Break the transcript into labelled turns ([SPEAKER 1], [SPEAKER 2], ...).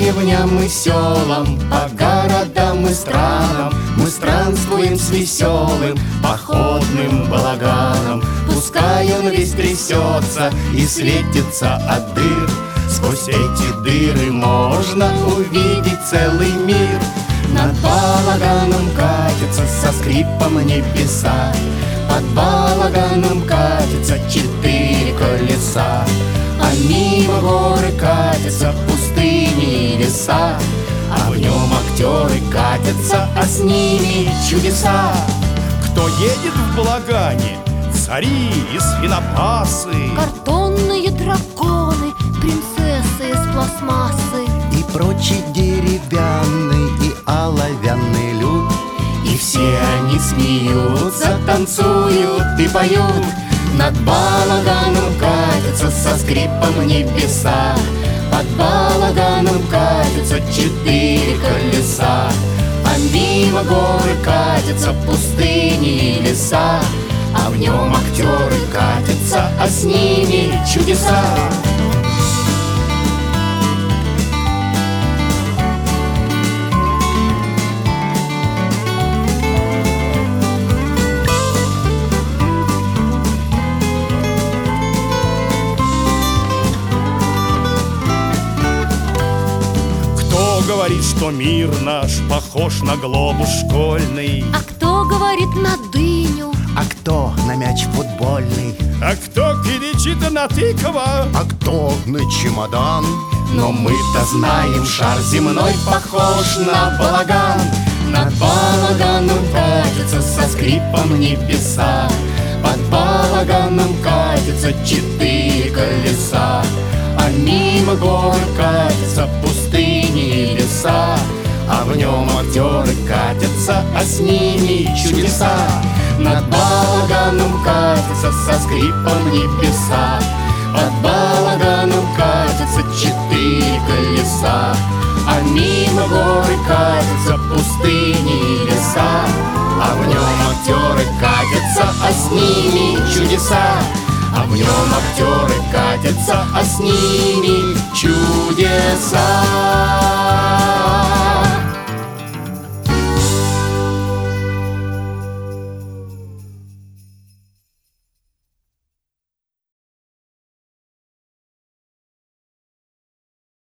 [SPEAKER 1] деревням и селам, по городам и странам мы странствуем с веселым походным балаганом. Пускай он весь трясется и светится от дыр, сквозь эти дыры можно увидеть целый мир. Над балаганом катятся со скрипом небеса, под балаганом катятся 4 колеса. А мимо горы катятся пустыни и леса, а в нем актеры катятся, а с ними чудеса.
[SPEAKER 2] Кто едет в балагане? Цари и свинопасы,
[SPEAKER 3] картонные драконы, принцессы из пластмассы
[SPEAKER 1] и прочий деревянный и оловянный люд. И все они смеются, танцуют и поют. Над балаганом катятся со скрипом небеса, под балаганом катятся 4 колеса. А мимо горы катятся пустыни и леса, а в нем актеры катятся, а с ними чудеса.
[SPEAKER 2] говорит, что мир наш похож на глобус школьный.
[SPEAKER 3] А кто говорит на дыню?
[SPEAKER 1] А кто на мяч футбольный?
[SPEAKER 2] А кто кричит на тыква?
[SPEAKER 1] А кто на чемодан? Но мы-то знаем, шар земной похож на балаган. Над балаганом катятся со скрипом небеса, под балаганом катятся 4 колеса. А мимо гор катятся пустыни и леса, а в нем актеры катятся, а с ними чудеса. Над балаганом катятся со скрипом небеса, под балаганом катятся 4 колеса. А мимо горы катятся пустыни и леса, а в нем актеры катятся, а с ними чудеса. А в нем актеры катятся, а с ними чудеса.